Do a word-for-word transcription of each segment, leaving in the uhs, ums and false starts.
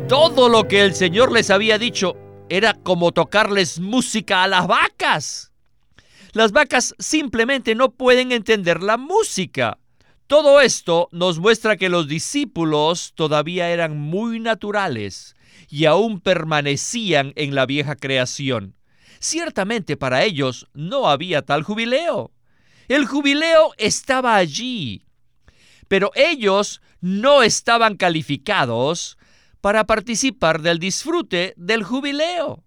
Todo lo que el Señor les había dicho era como tocarles música a las vacas. Las vacas simplemente no pueden entender la música. Todo esto nos muestra que los discípulos todavía eran muy naturales y aún permanecían en la vieja creación. Ciertamente para ellos no había tal jubileo. El jubileo estaba allí, pero ellos no estaban calificados para participar del disfrute del jubileo.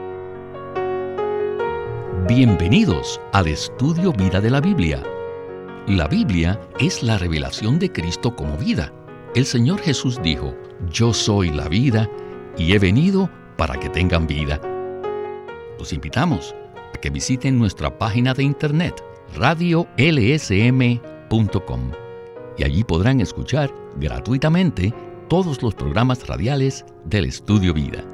Bienvenidos al estudio Vida de la Biblia. La Biblia es la revelación de Cristo como vida. El Señor Jesús dijo: "Yo soy la vida y he venido para que tengan vida". Los invitamos a que visiten nuestra página de internet radio l s m punto com y allí podrán escuchar gratuitamente todos los programas radiales del Estudio Vida.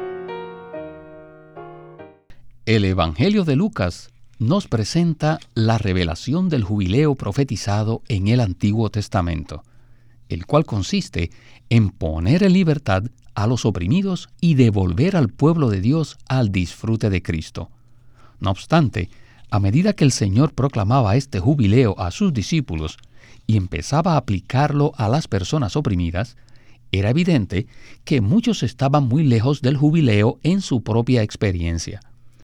El Evangelio de Lucas nos presenta la revelación del jubileo profetizado en el Antiguo Testamento, el cual consiste en poner en libertad a los oprimidos y devolver al pueblo de Dios al disfrute de Cristo. No obstante, a medida que el Señor proclamaba este jubileo a sus discípulos y empezaba a aplicarlo a las personas oprimidas, era evidente que muchos estaban muy lejos del jubileo en su propia experiencia.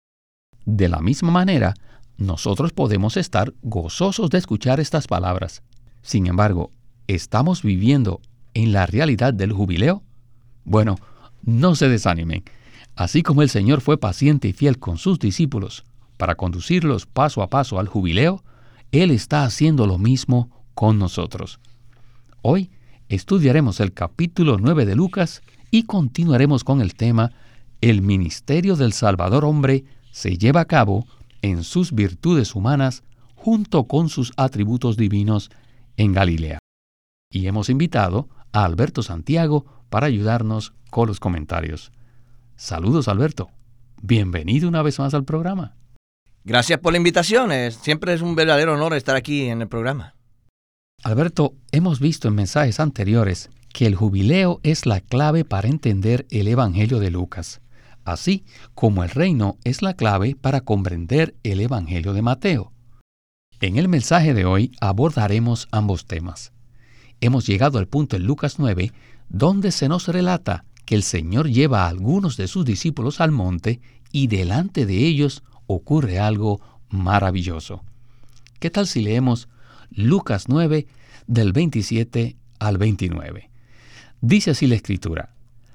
De la misma manera, nosotros podemos estar gozosos de escuchar estas palabras. Sin embargo, ¿estamos viviendo en la realidad del jubileo? Bueno, no se desanimen. Así como el Señor fue paciente y fiel con sus discípulos para conducirlos paso a paso al jubileo, Él está haciendo lo mismo con nosotros. Hoy estudiaremos el capítulo nueve de Lucas y continuaremos con el tema El ministerio del Salvador hombre se lleva a cabo en sus virtudes humanas junto con sus atributos divinos en Galilea. Y hemos invitado a Alberto Santiago para ayudarnos con los comentarios. Saludos, Alberto. Bienvenido una vez más al programa. Gracias por la invitación. Siempre es un verdadero honor estar aquí en el programa. Alberto, hemos visto en mensajes anteriores que el jubileo es la clave para entender el Evangelio de Lucas, así como el reino es la clave para comprender el Evangelio de Mateo. En el mensaje de hoy abordaremos ambos temas. Hemos llegado al punto en Lucas nueve, donde se nos relata que el Señor lleva a algunos de sus discípulos al monte y delante de ellos ocurre algo maravilloso. ¿Qué tal si leemos Lucas nueve, del veintisiete al veintinueve? Dice así la Escritura: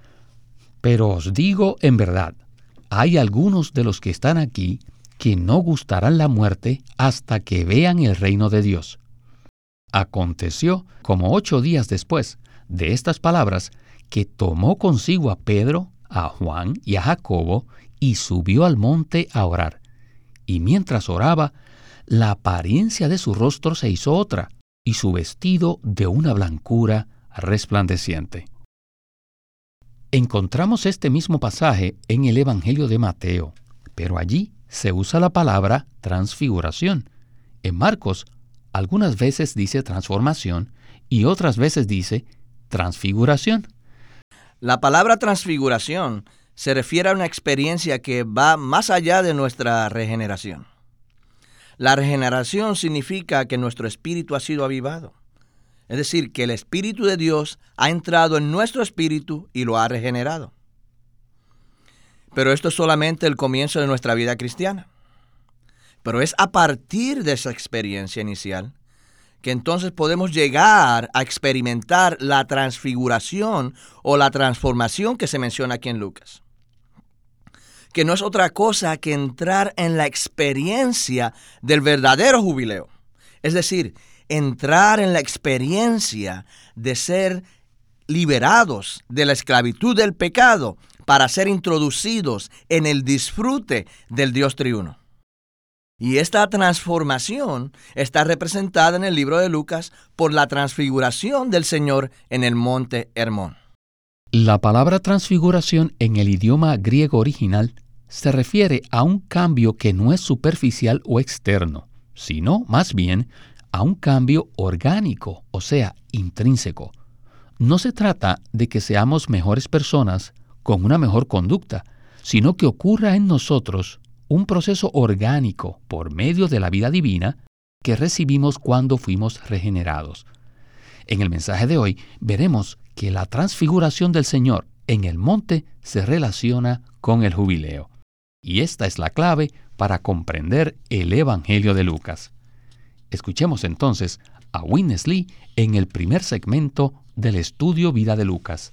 «Pero os digo en verdad, hay algunos de los que están aquí que no gustarán la muerte hasta que vean el reino de Dios». Aconteció, como ocho días después de estas palabras, que tomó consigo a Pedro, a Juan y a Jacobo, y subió al monte a orar. Y mientras oraba, la apariencia de su rostro se hizo otra, y su vestido de una blancura resplandeciente. Encontramos este mismo pasaje en el Evangelio de Mateo, pero allí se usa la palabra transfiguración. En Marcos, algunas veces dice transformación y otras veces dice transfiguración. La palabra transfiguración se refiere a una experiencia que va más allá de nuestra regeneración. La regeneración significa que nuestro espíritu ha sido avivado. Es decir, que el Espíritu de Dios ha entrado en nuestro espíritu y lo ha regenerado. Pero esto es solamente el comienzo de nuestra vida cristiana. Pero es a partir de esa experiencia inicial que entonces podemos llegar a experimentar la transfiguración o la transformación que se menciona aquí en Lucas, que no es otra cosa que entrar en la experiencia del verdadero jubileo. Es decir, entrar en la experiencia de ser liberados de la esclavitud del pecado para ser introducidos en el disfrute del Dios triuno. Y esta transformación está representada en el libro de Lucas por la transfiguración del Señor en el monte Hermón. La palabra transfiguración en el idioma griego original se refiere a un cambio que no es superficial o externo, sino más bien a un cambio orgánico, o sea, intrínseco. No se trata de que seamos mejores personas con una mejor conducta, sino que ocurra en nosotros un proceso orgánico por medio de la vida divina que recibimos cuando fuimos regenerados. En el mensaje de hoy veremos que la transfiguración del Señor en el monte se relaciona con el jubileo. Y esta es la clave para comprender el Evangelio de Lucas. Escuchemos entonces a Witness Lee en el primer segmento del estudio Vida de Lucas.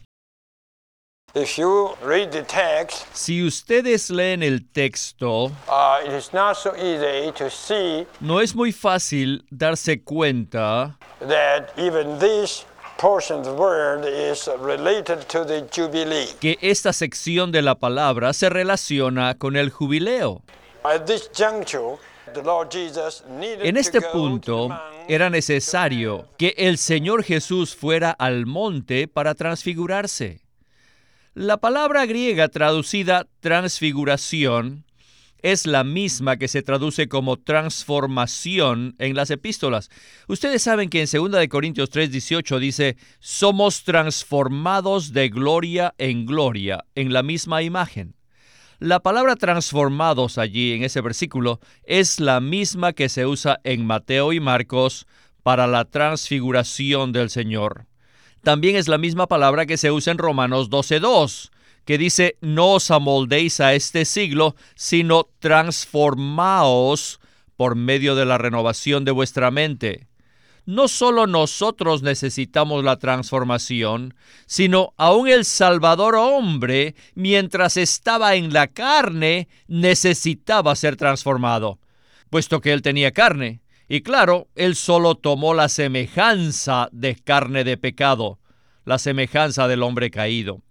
If you read the text, Si ustedes leen el texto, uh, it is not so easy to see no es muy fácil darse cuenta that even this portion of the word is related to the Jubilee. que esta sección de la palabra se relaciona con el jubileo. At this juncture, the Lord Jesus needed En este to go punto, to the mount era necesario que el Señor Jesús fuera al monte para transfigurarse. La palabra griega traducida transfiguración es la misma que se traduce como transformación en las epístolas. Ustedes saben que en segunda de Corintios tres dieciocho dice, somos transformados de gloria en gloria en la misma imagen. La palabra transformados allí en ese versículo es la misma que se usa en Mateo y Marcos para la transfiguración del Señor. También es la misma palabra que se usa en Romanos doce dos, que dice, no os amoldéis a este siglo, sino transformaos por medio de la renovación de vuestra mente. No solo nosotros necesitamos la transformación, sino aún el Salvador hombre, mientras estaba en la carne, necesitaba ser transformado, puesto que él tenía carne. Y claro, él solo tomó la semejanza de carne de pecado, la semejanza del hombre caído.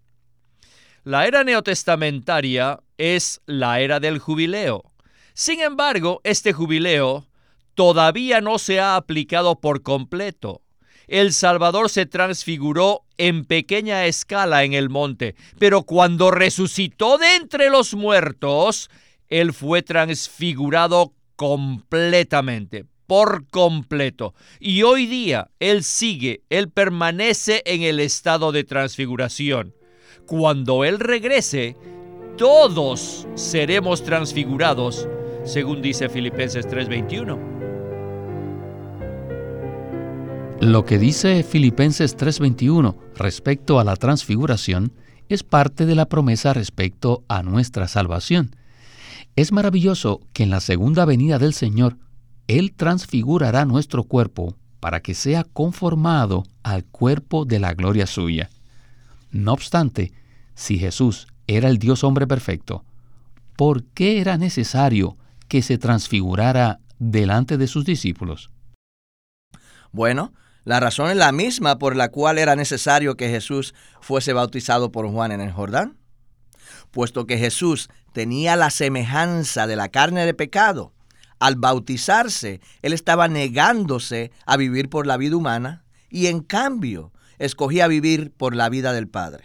La era neotestamentaria es la era del jubileo. Sin embargo, este jubileo todavía no se ha aplicado por completo. El Salvador se transfiguró en pequeña escala en el monte, pero cuando resucitó de entre los muertos, él fue transfigurado completamente. Por completo. Y hoy día Él sigue, Él permanece en el estado de transfiguración. Cuando Él regrese, todos seremos transfigurados, según dice Filipenses tres veintiuno. Lo que dice Filipenses tres veintiuno respecto a la transfiguración es parte de la promesa respecto a nuestra salvación. Es maravilloso que en la segunda venida del Señor, Él transfigurará nuestro cuerpo para que sea conformado al cuerpo de la gloria suya. No obstante, si Jesús era el Dios hombre perfecto, ¿por qué era necesario que se transfigurara delante de sus discípulos? Bueno, la razón es la misma por la cual era necesario que Jesús fuese bautizado por Juan en el Jordán. Puesto que Jesús tenía la semejanza de la carne de pecado, al bautizarse, Él estaba negándose a vivir por la vida humana y en cambio escogía vivir por la vida del Padre.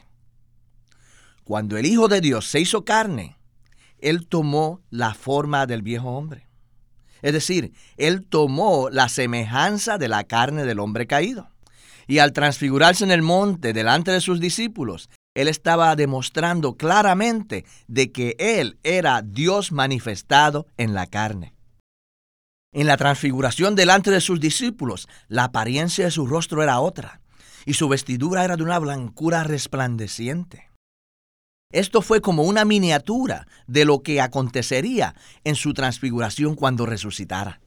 Cuando el Hijo de Dios se hizo carne, Él tomó la forma del viejo hombre. Es decir, Él tomó la semejanza de la carne del hombre caído. Y al transfigurarse en el monte delante de sus discípulos, Él estaba demostrando claramente de que Él era Dios manifestado en la carne. En la transfiguración delante de sus discípulos, la apariencia de su rostro era otra, y su vestidura era de una blancura resplandeciente. Esto fue como una miniatura de lo que acontecería en su transfiguración cuando resucitara.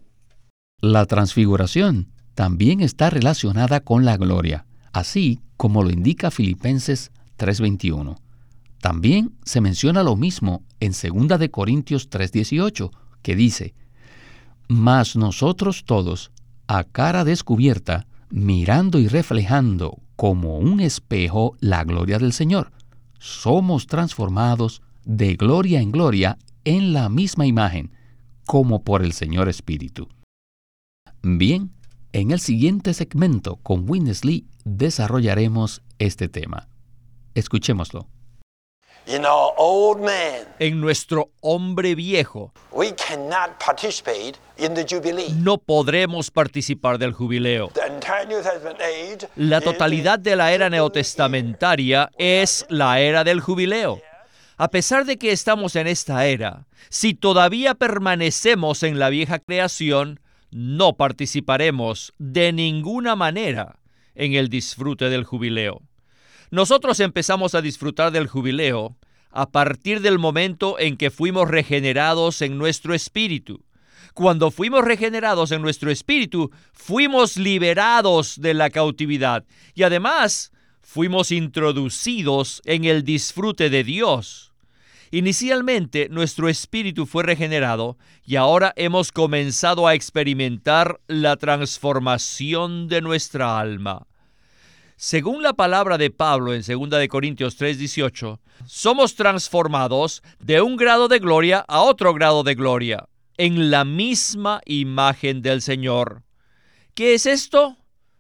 La transfiguración también está relacionada con la gloria, así como lo indica Filipenses tres veintiuno. También se menciona lo mismo en segunda de Corintios tres dieciocho, que dice, mas nosotros todos, a cara descubierta, mirando y reflejando como un espejo la gloria del Señor, somos transformados de gloria en gloria en la misma imagen, como por el Señor Espíritu. Bien, en el siguiente segmento con Witness Lee desarrollaremos este tema. Escuchémoslo. In our old man, en nuestro hombre viejo, we cannot participate in the Jubilee. no podremos participar del jubileo. The entire New Testament age La is totalidad the de la era Jubilee neotestamentaria es la era del jubileo. A pesar de que estamos en esta era, si todavía permanecemos en la vieja creación, no participaremos de ninguna manera en el disfrute del jubileo. Nosotros empezamos a disfrutar del jubileo a partir del momento en que fuimos regenerados en nuestro espíritu. Cuando fuimos regenerados en nuestro espíritu, fuimos liberados de la cautividad y además fuimos introducidos en el disfrute de Dios. Inicialmente, nuestro espíritu fue regenerado y ahora hemos comenzado a experimentar la transformación de nuestra alma. Según la palabra de Pablo en segunda de Corintios tres dieciocho, somos transformados de un grado de gloria a otro grado de gloria, en la misma imagen del Señor. ¿Qué es esto?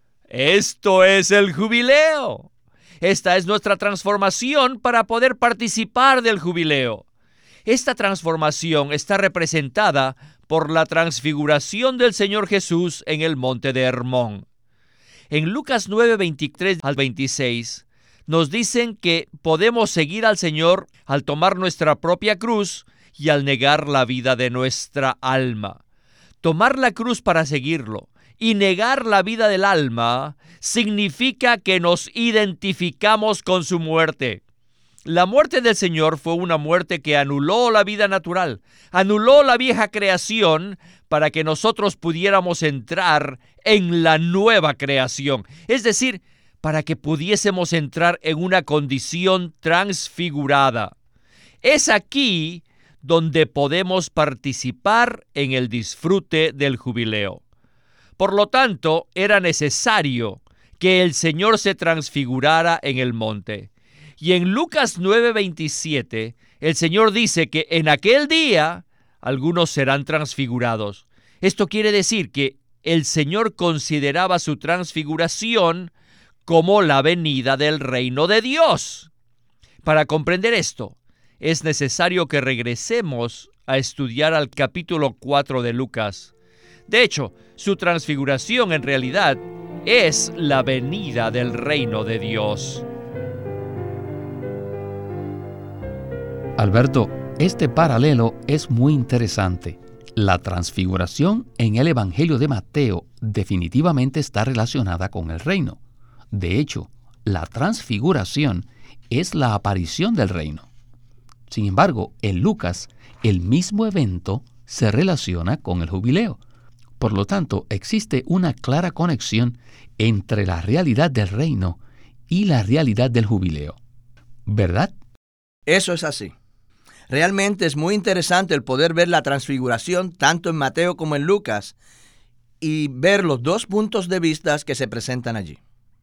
Esto es el jubileo. Esta es nuestra transformación para poder participar del jubileo. Esta transformación está representada por la transfiguración del Señor Jesús en el monte de Hermón. En Lucas nueve, veintitrés al veintiséis, nos dicen que podemos seguir al Señor al tomar nuestra propia cruz y al negar la vida de nuestra alma. Tomar la cruz para seguirlo y negar la vida del alma significa que nos identificamos con su muerte. La muerte del Señor fue una muerte que anuló la vida natural, anuló la vieja creación para que nosotros pudiéramos entrar en la nueva creación, es decir, para que pudiésemos entrar en una condición transfigurada. Es aquí donde podemos participar en el disfrute del jubileo. Por lo tanto, era necesario que el Señor se transfigurara en el monte. Y en Lucas nueve veintisiete, el Señor dice que en aquel día algunos serán transfigurados. Esto quiere decir que el Señor consideraba su transfiguración como la venida del reino de Dios. Para comprender esto, es necesario que regresemos a estudiar al capítulo cuatro de Lucas. De hecho, su transfiguración en realidad es la venida del reino de Dios. Alberto, este paralelo es muy interesante. La transfiguración en el Evangelio de Mateo definitivamente está relacionada con el reino. De hecho, la transfiguración es la aparición del reino. Sin embargo, en Lucas, el mismo evento se relaciona con el jubileo. Por lo tanto, existe una clara conexión entre la realidad del reino y la realidad del jubileo. ¿Verdad? Eso es así. Realmente es muy interesante el poder ver la transfiguración tanto en Mateo como en Lucas y ver los dos puntos de vista que se presentan allí.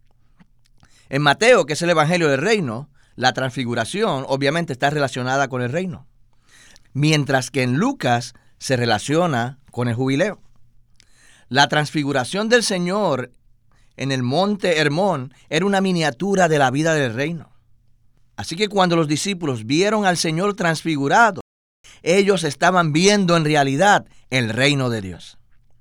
En Mateo, que es el Evangelio del Reino, la transfiguración obviamente está relacionada con el reino, mientras que en Lucas se relaciona con el jubileo. La transfiguración del Señor en el monte Hermón era una miniatura de la vida del reino. Así que cuando los discípulos vieron al Señor transfigurado, ellos estaban viendo en realidad el reino de Dios.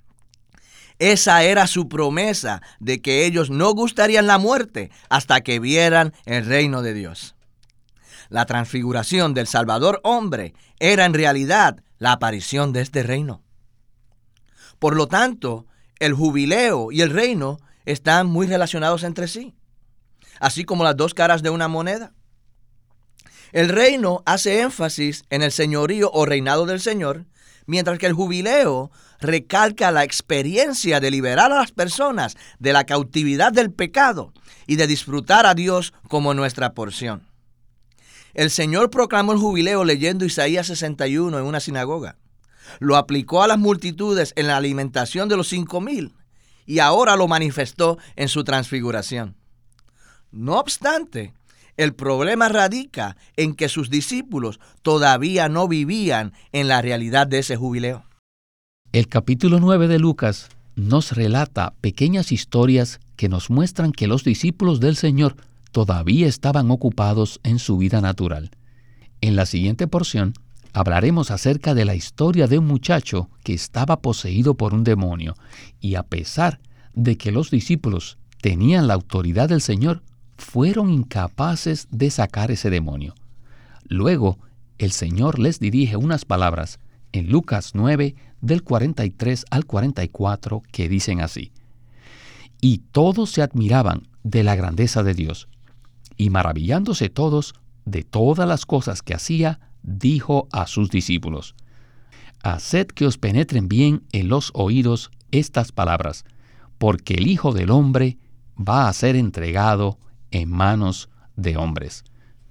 Esa era su promesa de que ellos no gustarían la muerte hasta que vieran el reino de Dios. La transfiguración del Salvador hombre era en realidad la aparición de este reino. Por lo tanto, el jubileo y el reino están muy relacionados entre sí, así como las dos caras de una moneda. El reino hace énfasis en el señorío o reinado del Señor, mientras que el jubileo recalca la experiencia de liberar a las personas de la cautividad del pecado y de disfrutar a Dios como nuestra porción. El Señor proclamó el jubileo leyendo Isaías sesenta y uno en una sinagoga. Lo aplicó a las multitudes en la alimentación de los cinco mil y ahora lo manifestó en su transfiguración. No obstante, el problema radica en que sus discípulos todavía no vivían en la realidad de ese jubileo. El capítulo nueve de Lucas nos relata pequeñas historias que nos muestran que los discípulos del Señor todavía estaban ocupados en su vida natural. En la siguiente porción hablaremos acerca de la historia de un muchacho que estaba poseído por un demonio y a pesar de que los discípulos tenían la autoridad del Señor, fueron incapaces de sacar ese demonio. Luego, el Señor les dirige unas palabras en Lucas nueve, del cuarenta y tres al cuarenta y cuatro, que dicen así: Y todos se admiraban de la grandeza de Dios, y maravillándose todos de todas las cosas que hacía, dijo a sus discípulos: Haced que os penetren bien en los oídos estas palabras, porque el Hijo del Hombre va a ser entregado en manos de hombres.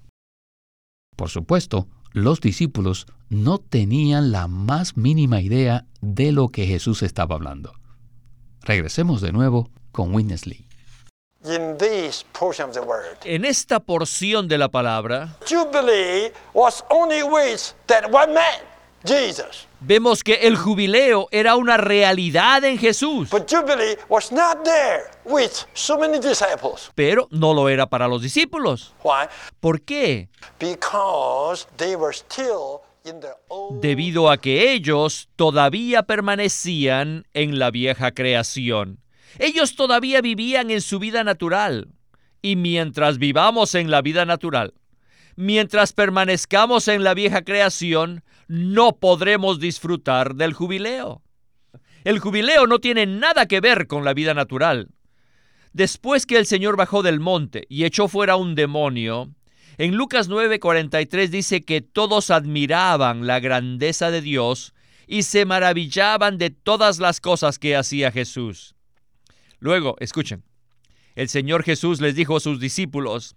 Por supuesto, los discípulos no tenían la más mínima idea de lo que Jesús estaba hablando. Regresemos de nuevo con Witness Lee. In this portion of the word, En esta porción de la palabra, Jubilee was only with that one man, Jesus. vemos que el jubileo era una realidad en Jesús, But Jubilee was not there with so many disciples. pero no lo era para los discípulos. Why? ¿Por qué? Because they were still in the old. Debido a que ellos todavía permanecían en la vieja creación. Ellos todavía vivían en su vida natural. Y mientras vivamos en la vida natural, mientras permanezcamos en la vieja creación, no podremos disfrutar del jubileo. El jubileo no tiene nada que ver con la vida natural. Después que el Señor bajó del monte y echó fuera un demonio, en Lucas nueve, cuarenta y tres dice que todos admiraban la grandeza de Dios y se maravillaban de todas las cosas que hacía Jesús. Luego, escuchen, el Señor Jesús les dijo a sus discípulos: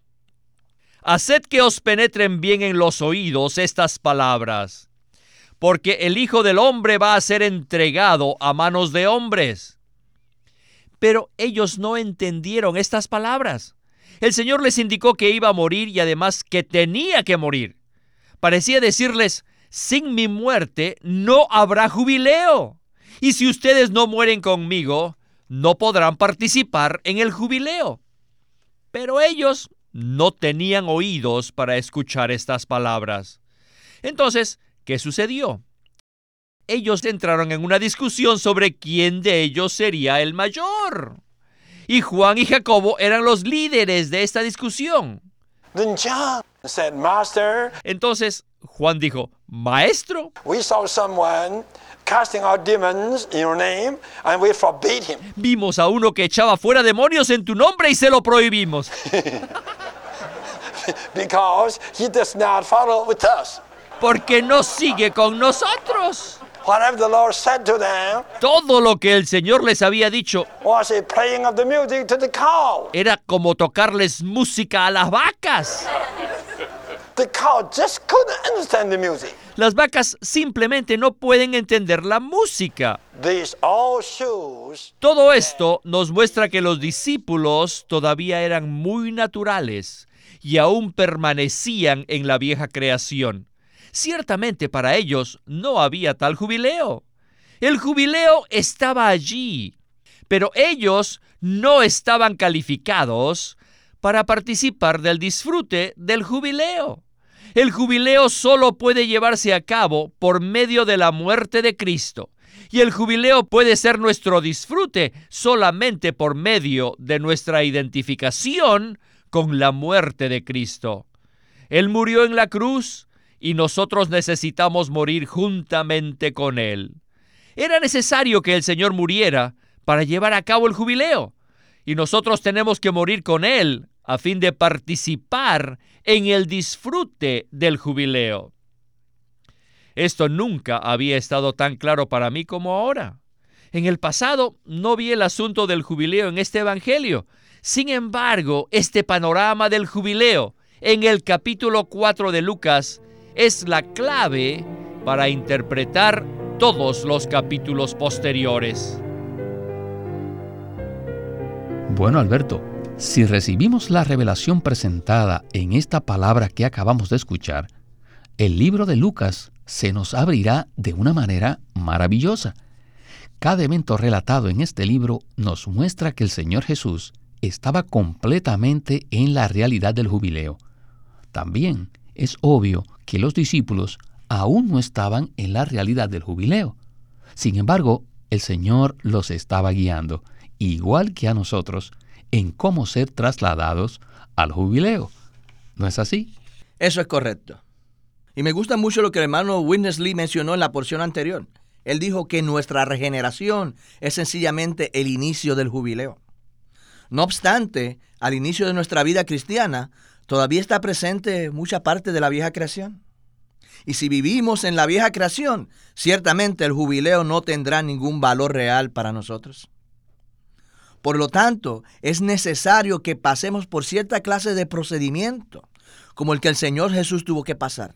Haced que os penetren bien en los oídos estas palabras, porque el Hijo del Hombre va a ser entregado a manos de hombres. Pero ellos no entendieron estas palabras. El Señor les indicó que iba a morir y además que tenía que morir. Parecía decirles: sin mi muerte no habrá jubileo. Y si ustedes no mueren conmigo, no podrán participar en el jubileo. Pero ellos no tenían oídos para escuchar estas palabras. Entonces, ¿qué sucedió? Ellos entraron en una discusión sobre quién de ellos sería el mayor. Y Juan y Jacobo eran los líderes de esta discusión. Then John said, Master, Entonces, Juan dijo: Maestro, we saw someone casting out demons in your name, and we forbade him. vimos a uno que echaba fuera demonios en tu nombre y se lo prohibimos, Because he does not follow with us. porque no sigue con nosotros. Whatever the Lord said to them Todo lo que el Señor les había dicho was a playing of the music to the cow. era como tocarles música a las vacas. The cow just couldn't understand the music. Las vacas simplemente no pueden entender la música. This all shows Todo esto nos muestra que los discípulos todavía eran muy naturales y aún permanecían en la vieja creación. Ciertamente para ellos no había tal jubileo. El jubileo estaba allí, pero ellos no estaban calificados para participar del disfrute del jubileo. El jubileo solo puede llevarse a cabo por medio de la muerte de Cristo. Y el jubileo puede ser nuestro disfrute solamente por medio de nuestra identificación con la muerte de Cristo. Él murió en la cruz y nosotros necesitamos morir juntamente con Él. Era necesario que el Señor muriera para llevar a cabo el jubileo. Y nosotros tenemos que morir con Él a fin de participar en el disfrute del jubileo. Esto nunca había estado tan claro para mí como ahora. En el pasado no vi el asunto del jubileo en este evangelio. Sin embargo, este panorama del jubileo en el capítulo cuatro de Lucas es la clave para interpretar todos los capítulos posteriores. Bueno, Alberto, si recibimos la revelación presentada en esta palabra que acabamos de escuchar, el libro de Lucas se nos abrirá de una manera maravillosa. Cada evento relatado en este libro nos muestra que el Señor Jesús estaba completamente en la realidad del jubileo. También Es obvio que los discípulos aún no estaban en la realidad del jubileo. Sin embargo, el Señor los estaba guiando, igual que a nosotros, en cómo ser trasladados al jubileo. ¿No es así? Eso es correcto. Y me gusta mucho lo que el hermano Witness Lee mencionó en la porción anterior. Él dijo que nuestra regeneración es sencillamente el inicio del jubileo. No obstante, al inicio de nuestra vida cristiana, todavía está presente mucha parte de la vieja creación. Y si vivimos en la vieja creación, ciertamente el jubileo no tendrá ningún valor real para nosotros. Por lo tanto, es necesario que pasemos por cierta clase de procedimiento, como el que el Señor Jesús tuvo que pasar.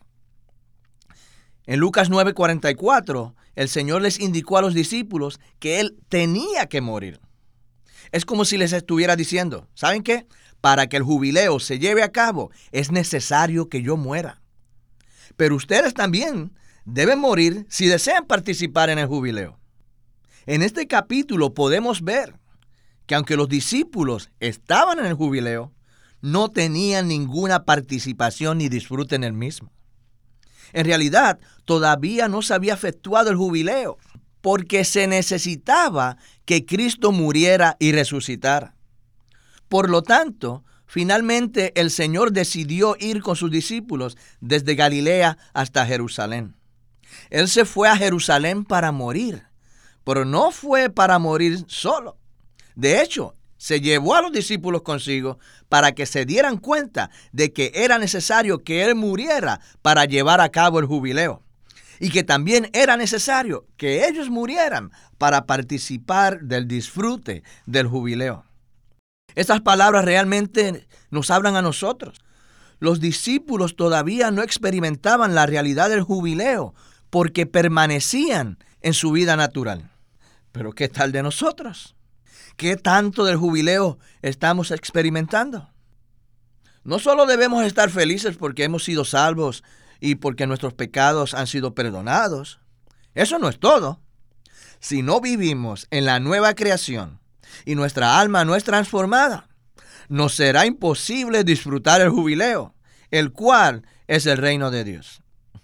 En Lucas nueve cuarenta y cuatro, el Señor les indicó a los discípulos que Él tenía que morir. Es como si les estuviera diciendo, ¿saben qué? Para que el jubileo se lleve a cabo, es necesario que yo muera. Pero ustedes también deben morir si desean participar en el jubileo. En este capítulo podemos ver que aunque los discípulos estaban en el jubileo, no tenían ninguna participación ni disfrute en el mismo. En realidad, todavía no se había efectuado el jubileo, porque se necesitaba que Cristo muriera y resucitara. Por lo tanto, finalmente el Señor decidió ir con sus discípulos desde Galilea hasta Jerusalén. Él se fue a Jerusalén para morir, pero no fue para morir solo. De hecho, se llevó a los discípulos consigo para que se dieran cuenta de que era necesario que Él muriera para llevar a cabo el jubileo, y que también era necesario que ellos murieran para participar del disfrute del jubileo. Estas palabras realmente nos hablan a nosotros. Los discípulos todavía no experimentaban la realidad del jubileo porque permanecían en su vida natural. Pero ¿qué tal de nosotros? ¿Qué tanto del jubileo estamos experimentando? No solo debemos estar felices porque hemos sido salvos y porque nuestros pecados han sido perdonados. Eso no es todo. Si no vivimos en la nueva creación y nuestra alma no es transformada, nos será imposible disfrutar el jubileo, el cual es el reino de Dios.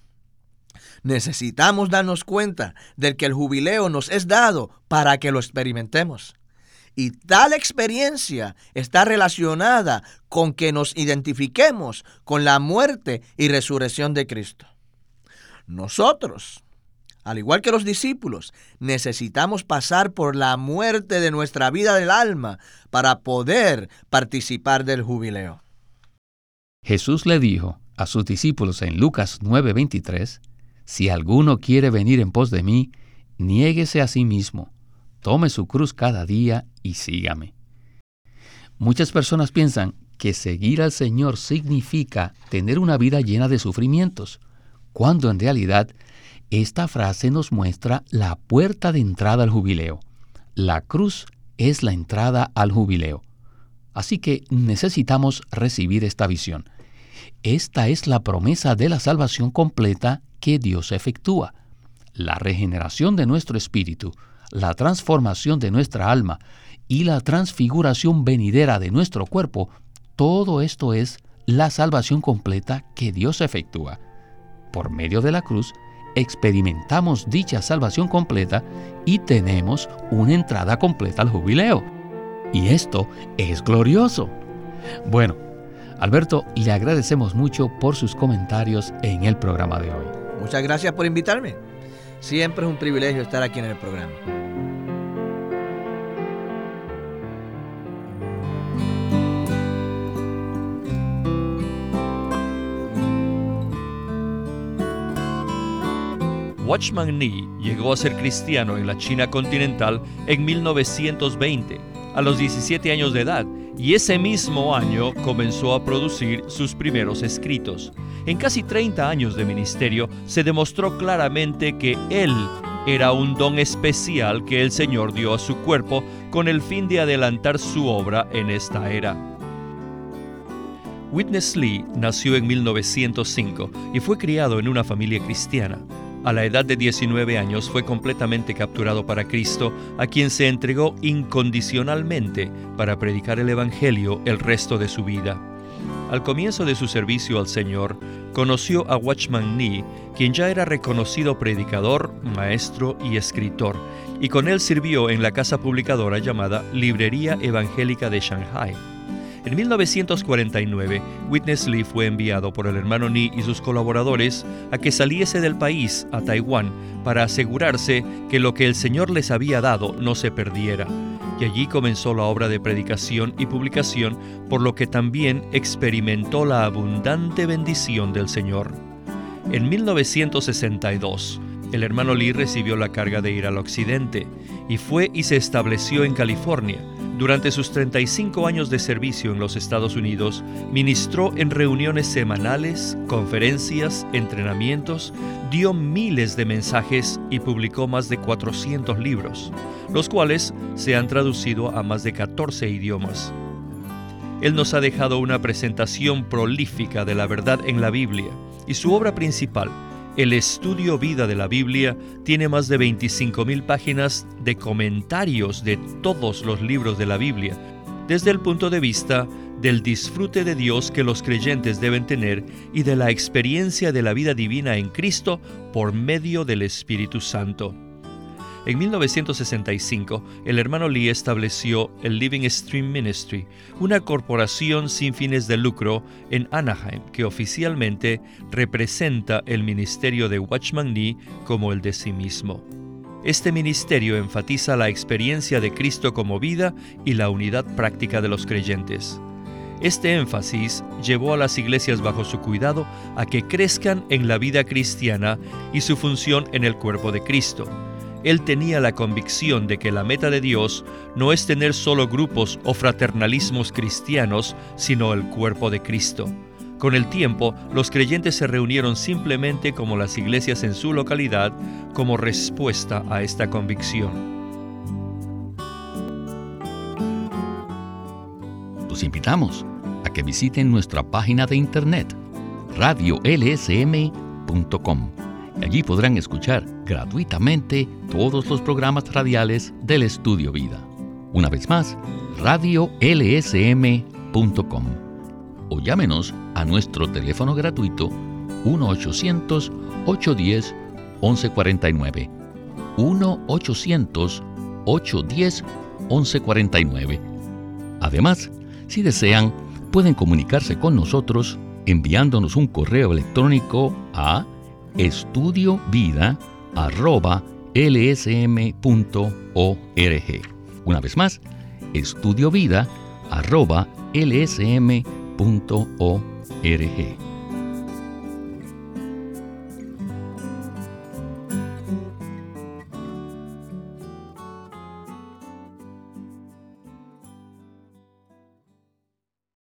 Necesitamos darnos cuenta de que el jubileo nos es dado para que lo experimentemos. Y tal experiencia está relacionada con que nos identifiquemos con la muerte y resurrección de Cristo. Nosotros, al igual que los discípulos, necesitamos pasar por la muerte de nuestra vida del alma para poder participar del jubileo. Jesús le dijo a sus discípulos en Lucas nueve veintitrés, si alguno quiere venir en pos de mí, niéguese a sí mismo, tome su cruz cada día y sígame. Muchas personas piensan que seguir al Señor significa tener una vida llena de sufrimientos, cuando en realidad esta frase nos muestra la puerta de entrada al jubileo. La cruz es la entrada al jubileo. Así que necesitamos recibir esta visión. Esta es la promesa de la salvación completa que Dios efectúa. La regeneración de nuestro espíritu, la transformación de nuestra alma y la transfiguración venidera de nuestro cuerpo, todo esto es la salvación completa que Dios efectúa. Por medio de la cruz, experimentamos dicha salvación completa y tenemos una entrada completa al jubileo. Y esto es glorioso. Bueno, Alberto, le agradecemos mucho por sus comentarios en el programa de hoy. Muchas gracias por invitarme. Siempre es un privilegio estar aquí en el programa. Watchman Nee llegó a ser cristiano en la China continental en mil novecientos veinte, a los diecisiete años de edad, y ese mismo año comenzó a producir sus primeros escritos. En casi treinta años de ministerio se demostró claramente que él era un don especial que el Señor dio a su cuerpo con el fin de adelantar su obra en esta era. Witness Lee nació en mil novecientos cinco y fue criado en una familia cristiana. A la edad de diecinueve años fue completamente capturado para Cristo, a quien se entregó incondicionalmente para predicar el Evangelio el resto de su vida. Al comienzo de su servicio al Señor, conoció a Watchman Nee, quien ya era reconocido predicador, maestro y escritor, y con él sirvió en la casa publicadora llamada Librería Evangélica de Shanghai. En mil novecientos cuarenta y nueve, Witness Lee fue enviado por el hermano Nee y sus colaboradores a que saliese del país a Taiwán para asegurarse que lo que el Señor les había dado no se perdiera. Y allí comenzó la obra de predicación y publicación, por lo que también experimentó la abundante bendición del Señor. En mil novecientos sesenta y dos, el hermano Lee recibió la carga de ir al occidente y fue y se estableció en California. Durante sus treinta y cinco años de servicio en los Estados Unidos, ministró en reuniones semanales, conferencias, entrenamientos, dio miles de mensajes y publicó más de cuatrocientos libros, los cuales se han traducido a más de catorce idiomas. Él nos ha dejado una presentación prolífica de la verdad en la Biblia, y su obra principal, El Estudio Vida de la Biblia, tiene más de veinticinco mil páginas de comentarios de todos los libros de la Biblia, desde el punto de vista del disfrute de Dios que los creyentes deben tener y de la experiencia de la vida divina en Cristo por medio del Espíritu Santo. En mil novecientos sesenta y cinco, el hermano Lee estableció el Living Stream Ministry, una corporación sin fines de lucro en Anaheim que oficialmente representa el ministerio de Watchman Nee como el de sí mismo. Este ministerio enfatiza la experiencia de Cristo como vida y la unidad práctica de los creyentes. Este énfasis llevó a las iglesias bajo su cuidado a que crezcan en la vida cristiana y su función en el cuerpo de Cristo. Él tenía la convicción de que la meta de Dios no es tener solo grupos o fraternalismos cristianos, sino el cuerpo de Cristo. Con el tiempo, los creyentes se reunieron simplemente como las iglesias en su localidad, como respuesta a esta convicción. Los invitamos a que visiten nuestra página de internet, radio l s m punto com. Y allí podrán escuchar gratuitamente todos los programas radiales del Estudio Vida. Una vez más, radio l s m punto com. O llámenos a nuestro teléfono gratuito uno ochocientos, ochocientos diez, once cuarenta y nueve. uno ochocientos, ochocientos diez, once cuarenta y nueve. Además, si desean, pueden comunicarse con nosotros enviándonos un correo electrónico a estudiovida arroba l s m punto org. Una vez más, estudiovida arroba l s m punto org.